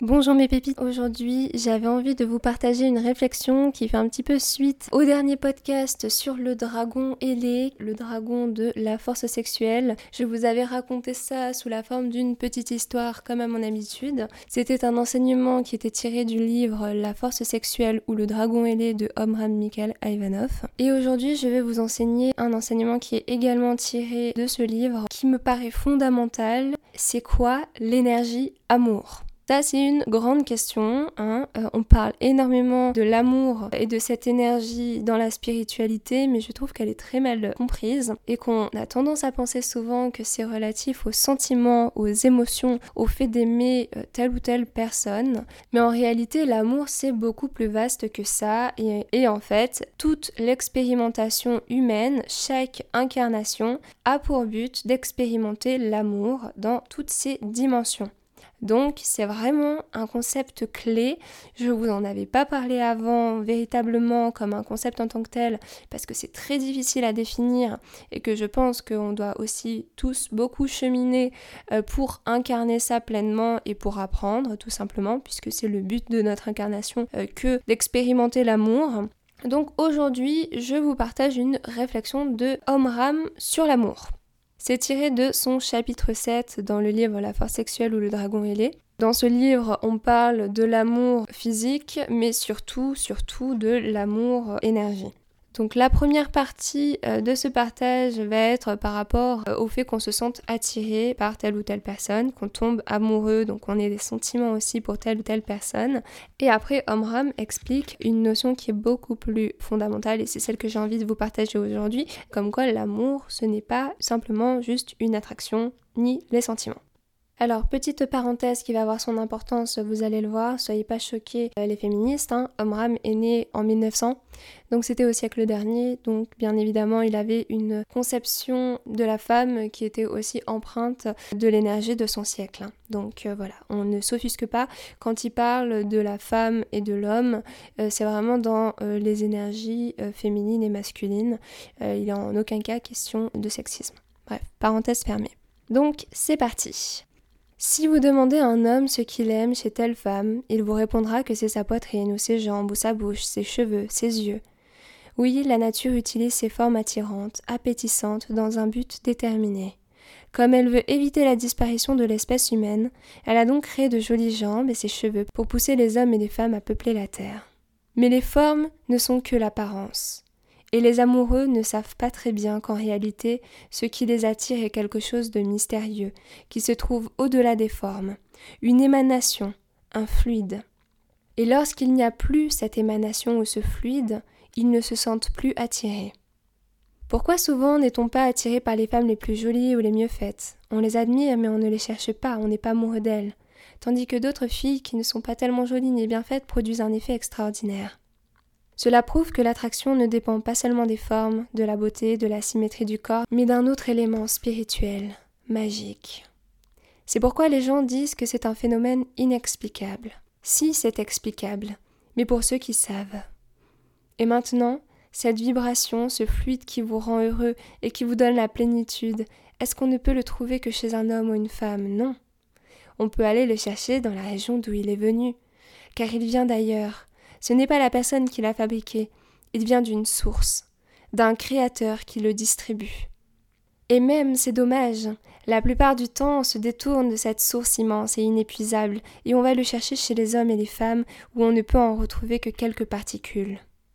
Bonjour mes pépites, aujourd'hui j'avais envie de vous partager une réflexion qui fait un petit peu suite au dernier podcast sur le dragon ailé, le dragon de la force sexuelle. Je vous avais raconté ça sous la forme d'une petite histoire comme à mon habitude. C'était un enseignement qui était tiré du livre La force sexuelle ou le dragon ailé de Omram Mikhail Ivanov. Et aujourd'hui je vais vous enseigner un enseignement qui est également tiré de ce livre qui me paraît fondamental. C'est quoi l'énergie amour ? Ça, c'est une grande question. On parle énormément de l'amour et de cette énergie dans la spiritualité, mais je trouve qu'elle est très mal comprise et qu'on a tendance à penser souvent que c'est relatif aux sentiments, aux émotions, au fait d'aimer telle ou telle personne. Mais en réalité, l'amour, c'est beaucoup plus vaste que ça. Et en fait, toute l'expérimentation humaine, chaque incarnation, a pour but d'expérimenter l'amour dans toutes ses dimensions. Donc c'est vraiment un concept clé, je vous en avais pas parlé avant véritablement comme un concept en tant que tel parce que c'est très difficile à définir et que je pense qu'on doit aussi tous beaucoup cheminer pour incarner ça pleinement et pour apprendre tout simplement puisque c'est le but de notre incarnation que d'expérimenter l'amour. Donc aujourd'hui je vous partage une réflexion de Omram sur l'amour. C'est tiré de son chapitre 7 dans le livre La force sexuelle ou le dragon ailé. Dans ce livre, on parle de l'amour physique, mais surtout de l'amour énergie. Donc la première partie de ce partage va être par rapport au fait qu'on se sente attiré par telle ou telle personne, qu'on tombe amoureux, donc on ait des sentiments aussi pour telle ou telle personne. Et après, Omram explique une notion qui est beaucoup plus fondamentale et c'est celle que j'ai envie de vous partager aujourd'hui, comme quoi l'amour, ce n'est pas simplement juste une attraction ni les sentiments. Alors, petite parenthèse qui va avoir son importance, vous allez le voir, soyez pas choqués les féministes, Omram est né en 1900, donc c'était au siècle dernier, donc bien évidemment il avait une conception de la femme qui était aussi empreinte de l'énergie de son siècle. Donc voilà, on ne s'offusque pas, quand il parle de la femme et de l'homme, c'est vraiment dans les énergies féminines et masculines, il n'est en aucun cas question de sexisme. Bref, parenthèse fermée. Donc c'est parti. Si vous demandez à un homme ce qu'il aime chez telle femme, il vous répondra que c'est sa poitrine ou ses jambes ou sa bouche, ses cheveux, ses yeux. Oui, la nature utilise ces formes attirantes, appétissantes, dans un but déterminé. Comme elle veut éviter la disparition de l'espèce humaine, elle a donc créé de jolies jambes et ses cheveux pour pousser les hommes et les femmes à peupler la terre. Mais les formes ne sont que l'apparence. Et les amoureux ne savent pas très bien qu'en réalité, ce qui les attire est quelque chose de mystérieux, qui se trouve au-delà des formes, une émanation, un fluide. Et lorsqu'il n'y a plus cette émanation ou ce fluide, ils ne se sentent plus attirés. Pourquoi souvent n'est-on pas attiré par les femmes les plus jolies ou les mieux faites ? On les admire mais on ne les cherche pas, on n'est pas amoureux d'elles. Tandis que d'autres filles qui ne sont pas tellement jolies ni bien faites produisent un effet extraordinaire. Cela prouve que l'attraction ne dépend pas seulement des formes, de la beauté, de la symétrie du corps, mais d'un autre élément spirituel, magique. C'est pourquoi les gens disent que c'est un phénomène inexplicable. Si, c'est explicable, mais pour ceux qui savent. Et maintenant, cette vibration, ce fluide qui vous rend heureux et qui vous donne la plénitude, est-ce qu'on ne peut le trouver que chez un homme ou une femme ? Non. On peut aller le chercher dans la région d'où il est venu, car il vient d'ailleurs. Ce n'est pas la personne qui l'a fabriqué, il vient d'une source, d'un créateur qui le distribue. Et même, c'est dommage, la plupart du temps on se détourne de cette source immense et inépuisable et on va le chercher chez les hommes et les femmes où on ne peut en retrouver que quelques particules.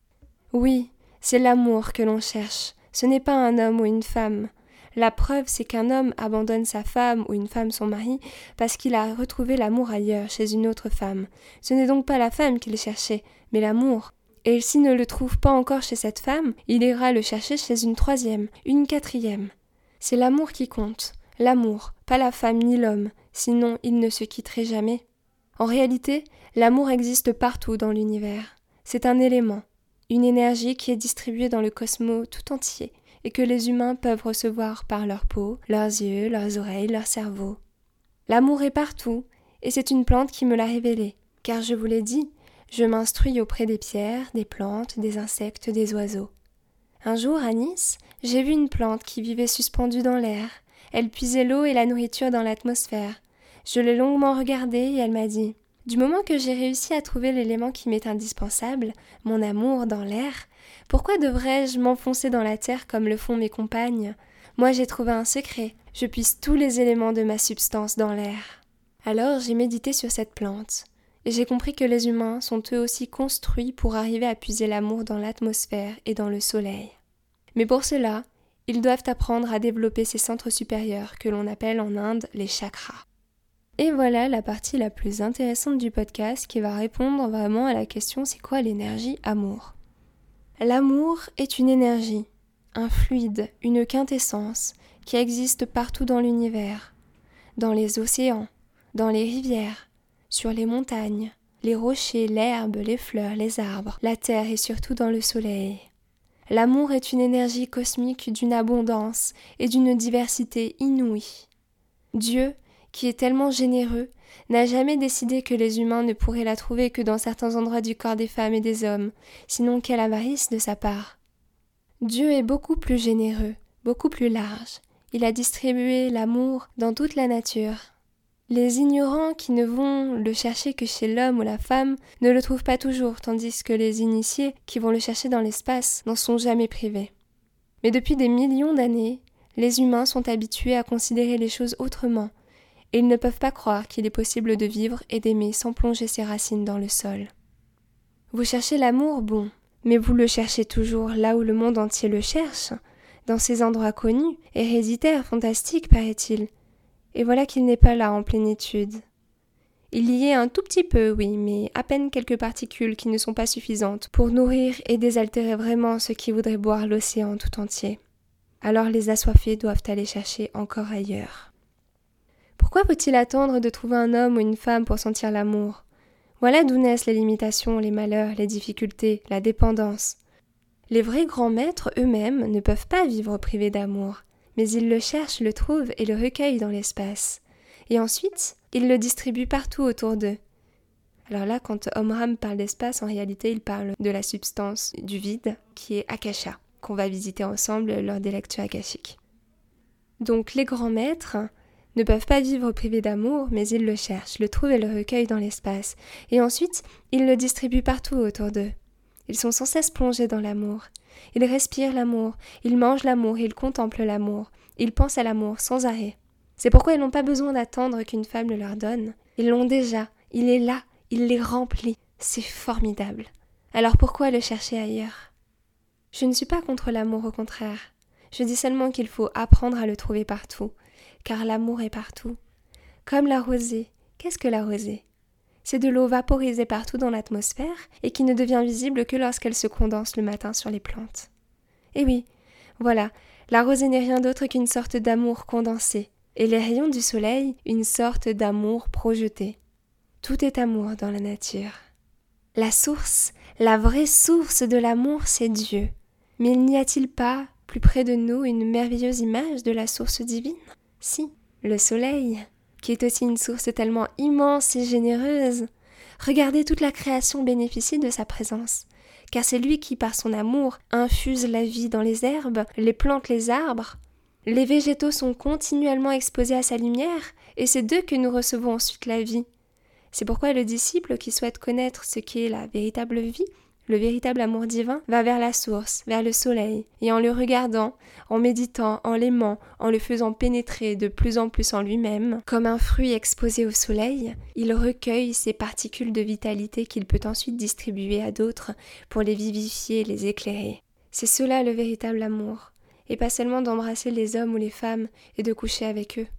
Oui, c'est l'amour que l'on cherche, ce n'est pas un homme ou une femme. La preuve, c'est qu'un homme abandonne sa femme ou une femme son mari parce qu'il a retrouvé l'amour ailleurs, chez une autre femme. Ce n'est donc pas la femme qu'il cherchait, mais l'amour. Et s'il ne le trouve pas encore chez cette femme, il ira le chercher chez une troisième, une quatrième. C'est l'amour qui compte, l'amour, pas la femme ni l'homme, sinon ils ne se quitteraient jamais. En réalité, l'amour existe partout dans l'univers. C'est un élément, une énergie qui est distribuée dans le cosmos tout entier, et que les humains peuvent recevoir par leur peau, leurs yeux, leurs oreilles, leur cerveau. L'amour est partout, et c'est une plante qui me l'a révélé, car je vous l'ai dit, je m'instruis auprès des pierres, des plantes, des insectes, des oiseaux. Un jour, à Nice, j'ai vu une plante qui vivait suspendue dans l'air. Elle puisait l'eau et la nourriture dans l'atmosphère. Je l'ai longuement regardée et elle m'a dit Du moment que j'ai réussi à trouver l'élément qui m'est indispensable, mon amour dans l'air, pourquoi devrais-je m'enfoncer dans la terre comme le font mes compagnes ? Moi j'ai trouvé un secret, je puise tous les éléments de ma substance dans l'air. Alors j'ai médité sur cette plante, et j'ai compris que les humains sont eux aussi construits pour arriver à puiser l'amour dans l'atmosphère et dans le soleil. Mais pour cela, ils doivent apprendre à développer ces centres supérieurs que l'on appelle en Inde les chakras. Et voilà la partie la plus intéressante du podcast qui va répondre vraiment à la question c'est quoi l'énergie amour ? L'amour est une énergie, un fluide, une quintessence qui existe partout dans l'univers, dans les océans, dans les rivières, sur les montagnes, les rochers, l'herbe, les fleurs, les arbres, la terre et surtout dans le soleil. L'amour est une énergie cosmique d'une abondance et d'une diversité inouïe. Dieu, qui est tellement généreux, n'a jamais décidé que les humains ne pourraient la trouver que dans certains endroits du corps des femmes et des hommes, sinon quelle avarice de sa part. Dieu est beaucoup plus généreux, beaucoup plus large. Il a distribué l'amour dans toute la nature. Les ignorants qui ne vont le chercher que chez l'homme ou la femme ne le trouvent pas toujours, tandis que les initiés qui vont le chercher dans l'espace n'en sont jamais privés. Mais depuis des millions d'années, les humains sont habitués à considérer les choses autrement, et ils ne peuvent pas croire qu'il est possible de vivre et d'aimer sans plonger ses racines dans le sol. Vous cherchez l'amour, bon, mais vous le cherchez toujours là où le monde entier le cherche, dans ces endroits connus, héréditaires, fantastiques, paraît-il. Et voilà qu'il n'est pas là en plénitude. Il y est un tout petit peu, oui, mais à peine quelques particules qui ne sont pas suffisantes pour nourrir et désaltérer vraiment ceux qui voudraient boire l'océan tout entier. Alors les assoiffés doivent aller chercher encore ailleurs. Pourquoi faut-il attendre de trouver un homme ou une femme pour sentir l'amour ? Voilà d'où naissent les limitations, les malheurs, les difficultés, la dépendance. Les vrais grands maîtres eux-mêmes ne peuvent pas vivre privés d'amour, mais ils le cherchent, le trouvent et le recueillent dans l'espace. Et ensuite, ils le distribuent partout autour d'eux. Alors là, quand Omram parle d'espace, en réalité, il parle de la substance du vide, qui est Akasha, qu'on va visiter ensemble lors des lectures akashiques. Donc les grands maîtres ne peuvent pas vivre privés d'amour, mais ils le cherchent, le trouvent et le recueillent dans l'espace. Et ensuite, ils le distribuent partout autour d'eux. Ils sont sans cesse plongés dans l'amour. Ils respirent l'amour, ils mangent l'amour, ils contemplent l'amour. Ils pensent à l'amour sans arrêt. C'est pourquoi ils n'ont pas besoin d'attendre qu'une femme le leur donne. Ils l'ont déjà, il est là, il les remplit. C'est formidable. Alors pourquoi le chercher ailleurs ? Je ne suis pas contre l'amour, au contraire. Je dis seulement qu'il faut apprendre à le trouver partout. Car l'amour est partout. Comme la rosée. Qu'est-ce que la rosée ? C'est de l'eau vaporisée partout dans l'atmosphère et qui ne devient visible que lorsqu'elle se condense le matin sur les plantes. Et oui, voilà, la rosée n'est rien d'autre qu'une sorte d'amour condensé, et les rayons du soleil, une sorte d'amour projeté. Tout est amour dans la nature. La source, la vraie source de l'amour, c'est Dieu. Mais n'y a-t-il pas, plus près de nous, une merveilleuse image de la source divine ? Si, le soleil, qui est aussi une source tellement immense et généreuse. Regardez toute la création bénéficie de sa présence, car c'est lui qui, par son amour, infuse la vie dans les herbes, les plantes, les arbres. Les végétaux sont continuellement exposés à sa lumière, et c'est d'eux que nous recevons ensuite la vie. C'est pourquoi le disciple qui souhaite connaître ce qu'est la véritable vie, le véritable amour divin, va vers la source, vers le soleil, et en le regardant, en méditant, en l'aimant, en le faisant pénétrer de plus en plus en lui-même, comme un fruit exposé au soleil, il recueille ces particules de vitalité qu'il peut ensuite distribuer à d'autres pour les vivifier et les éclairer. C'est cela le véritable amour, et pas seulement d'embrasser les hommes ou les femmes et de coucher avec eux.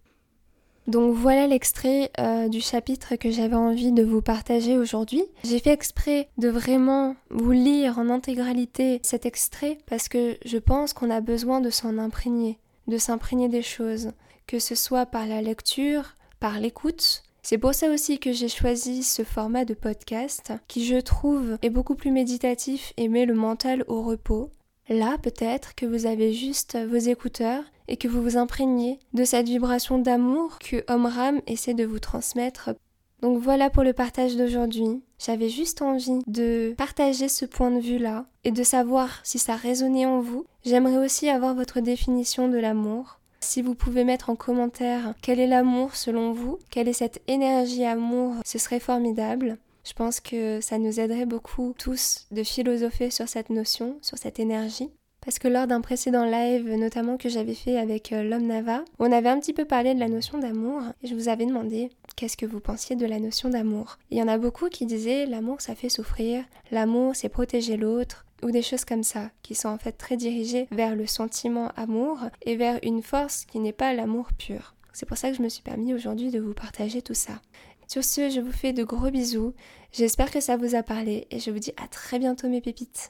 Donc voilà l'extrait du chapitre que j'avais envie de vous partager aujourd'hui. J'ai fait exprès de vraiment vous lire en intégralité cet extrait parce que je pense qu'on a besoin de s'en imprégner, de s'imprégner des choses, que ce soit par la lecture, par l'écoute. C'est pour ça aussi que j'ai choisi ce format de podcast qui, je trouve, est beaucoup plus méditatif et met le mental au repos. Là, peut-être que vous avez juste vos écouteurs et que vous vous imprégnez de cette vibration d'amour que Omram essaie de vous transmettre. Donc voilà pour le partage d'aujourd'hui. J'avais juste envie de partager ce point de vue-là et de savoir si ça résonnait en vous. J'aimerais aussi avoir votre définition de l'amour. Si vous pouvez mettre en commentaire quel est l'amour selon vous, quelle est cette énergie amour, ce serait formidable. Je pense que ça nous aiderait beaucoup tous de philosopher sur cette notion, sur cette énergie. Parce que lors d'un précédent live, notamment que j'avais fait avec l'homme Nava, on avait un petit peu parlé de la notion d'amour et je vous avais demandé qu'est-ce que vous pensiez de la notion d'amour. Il y en a beaucoup qui disaient l'amour ça fait souffrir, l'amour c'est protéger l'autre, ou des choses comme ça, qui sont en fait très dirigées vers le sentiment amour et vers une force qui n'est pas l'amour pur. C'est pour ça que je me suis permis aujourd'hui de vous partager tout ça. Sur ce, je vous fais de gros bisous, j'espère que ça vous a parlé et je vous dis à très bientôt mes pépites.